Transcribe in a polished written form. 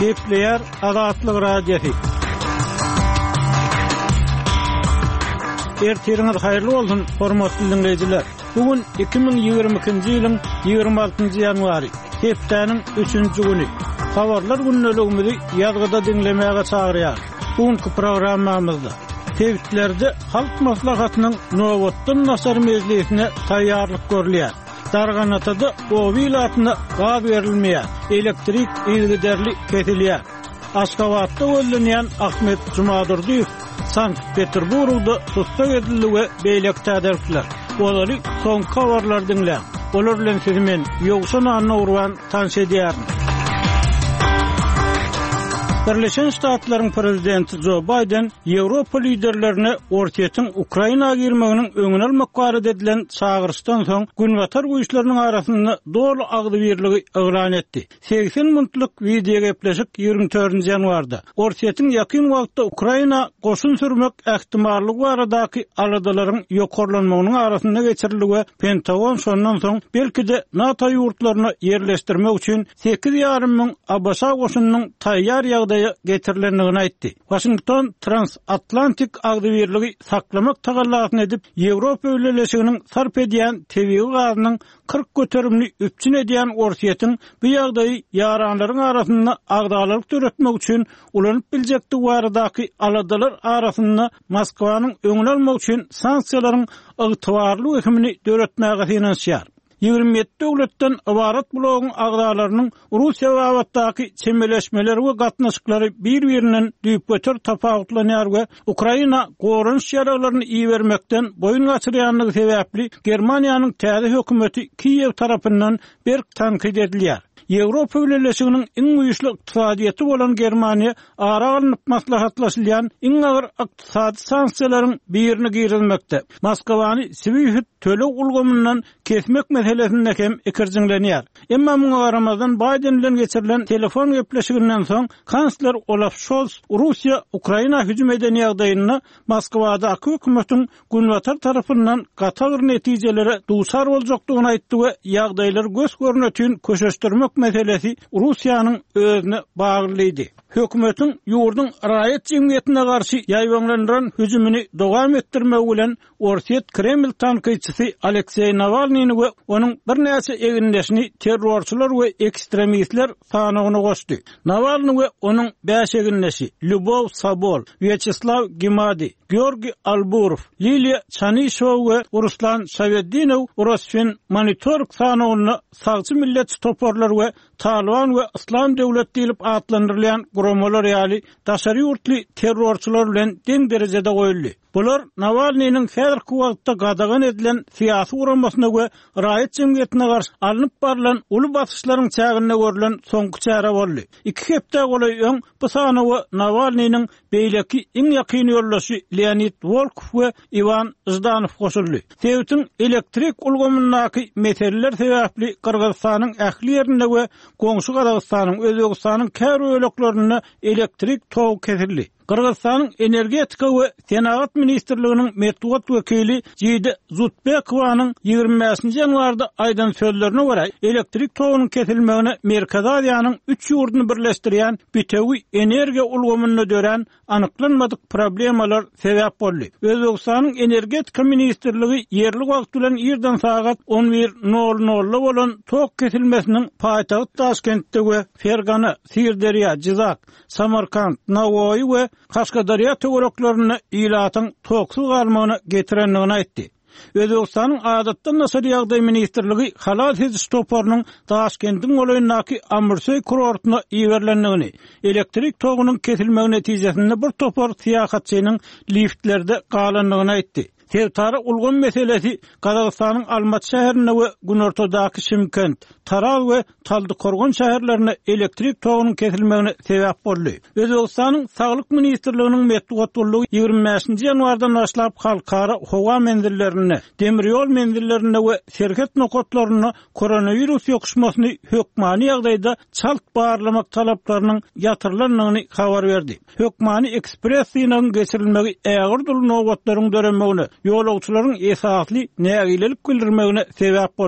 Kepler Azatlyk Radiosu. Ertiriniz hayırlı bolsun, hormatly dinleyijiler. Bugün 2022-nji ýylyň 26-njy ýanwary, hepdeniň 3-nji güni. Habarlar günneligimizi ýazgyda dinlemäge çagyrýar. Bugünkü programmamyzda tewhitlerde halk maslahatynyň nowatdan nasar mezliýetine taýýarlyk görülýär. Darganatada owilatyna gaz berilmeýär, elektrik ilgiderli kesilýär. Aşgabatda öldürülen Ahmet Jumadurdiýew Sankt-Peterburgda tutsak edildi we beýlek täderler. Olary soňky habarlar dinlän. Olar bilen sizi men ýogşan anawrwan tanış edýär. Birleşen Ştatlaryň prezidenti Joe Biden Ýewropa liderlerine ortaýetin Ukraina girmeginiň öňüne almak barada edilen çağırışdan soň günbatar güýçleriň arasynda dolu agdy birligi elan etdi. 80 minutlyk video gepleşik 24-nji ýanwarda ortaýetin ýakyn wagtda Ukraina goşun sürmek ähtimallygy baradaky aladalaryň ýokarlanmagynyň arasynda geçirildi we Pentagon şondan soň belki-de NATO ýurtlaryna ýerleşdirmek üçin 8,5 ming Abasa goşunynyň taýýar ýagdaýa getirilendigini aýtdy. Washington transatlantik agdy birligi saklamak tagallatyny edip Ýewropa öwreleşiginiň sarp edýän tebii gazynyň 40 göterimli üpçün edýän ortaýetin bu ýagdaýy ýaranlaryň arasynda agdalyk töretmek üçin ulanyp biljekdi baradaky aladalar arasynda Moskwanyň öňüne almak üçin sanksiýalaryň ygtybarly ökümini döretmäge finansiýar. 27 döwletden ibarat blogyň agdalarynyň Russiýa wagtdaky çemeleşmeleri we gatnaşyklary bir-birinden düýp göter tapawutlanýar we Ukraina gorunç ýaralaryny iýermekden boyun gaçyrýanlygy sebäpli Germaniýanyň täze hökümeti Kiýew tarapyndan berk tankyd edilýär. Ýewropa öwreleşiginiň iň güýçli ykdysadyýaty bolan Germaniýa ara alynıp maslahatlaşylýan iň agyr ykdysady sanksiýalaryň birini girilmekde. Moskwany Swift töle ulgamyndan kesmek meselesinde hem ikirjiňlenýär. Emma muňa garamazdan Biden bilen geçirilen telefon gepleşiginden soň kansler Olaf Scholz Russiýa Ukraina hüjüm eden ýagdaýyna Moskwadaky hökümetiň günbatar tarapyndan gatar netijelere duçar boljakdygyny aýtdy we ýagdaýlar göz görnetini köşeşdirmek meselesi Russiýanyň özüne baglydy. Hökümetiň ýurdun raýat jemgyýetine garşy ýaýbanlanan hüjümini dowam etdirmek bilen ortaýet Kreml tankyçysy Aleksey Navalnyny we onuň bir näçe egindeşini terrorçylar we ekstremistler sanagyna goşdy. Navalny we onuň 5 egindeşi Lyubov Sabol, Vyacheslav Gimadi, Georgi Alburov, Lilia Chanishova we Ruslan Shavedinov Rosfin Monitorg sanagyna sagçy millet toporlar we Taliban we İslam döwleti diýilip atlandyrylýan guramalar ýaly daşary ýurtly terrorçylar bilen deň derejede goýuldy. Bular Navalnyň häzirki wagtda gadagan edilen syýasy uramasyna we raýat jemgyýetine garşy alınıp barılan uly basyşlaryň çägine görülen soňky çäre boldy. 2 hepde golay öň bu sany we Navalnyň beýleki iň ýakyn ýoldaşy Leonid Volkov we Ivan Zdanow goşuldy. Tewhitin elektrik ulgamyndaky meseleler sebäpli Kyrgyzstanyň ähli ýerinde we goňşy Kazakstanyň, Özbegistanyň kär öýleklerine elektrik tow kesildi. Kırgızstanyň energetika we Senagat ministrliginiň metbuat wekili Jide Zutbekowanyň 25-nji ýanwarda aýdan sözlerine görä, elektrik towynyň kesilmegine Merkez Aziýanyň 3 ýurdunu birleşdirýän bütewi energiýa ulgamyny dören anyklanmadyk problemalar sebäp boldy. Özbegistanyň energetika ministrligi ýerli wagt bilen ýerden sagat 11:00 bolan tok kesilmesiniň paýtagy Taşkentde we Fergana, Sirdarya, Jizak, Samarkand, Navoiy we Kaşgadarya töwereklerini ýylatyň toksuz galmagyna getirendigini aýtdy. Özbegistanyň adatdan nasar ýagdaý ministrligi halal heziş topornyň Taşkentiň olaýyndaky Amursoy kurortuna iýerlendigini, elektrik togynyň kesilmegi netijesinde bir topor syýasatçynyň liftlerde galandygyny aýtdy. Tewtara ulgun meselesi Kazakstanyň Almaty şäherine we günortadaky Şymkent, Taraz we Taldykorgon şäherlerine elektrik togynyň kesilmegine sebäp boldy. Özbegistanyň Saglyk ministrliginiň metbuat bollugy 25-nji ýanwardan başlap halkara howa menzillerine, demiryol menzillerine we şerket nokotlaryna koronavirus ýokuşmasyny hökmani ýagdaýda çalt barlamak talaplarynyň ýatyrylandygyny habar berdi. Hökmani ekspres ýynyň geçirilmegi ägir dul nowatlaryň döremegine ýolagçylaryň esasly nägilelik bildirmegine sebäp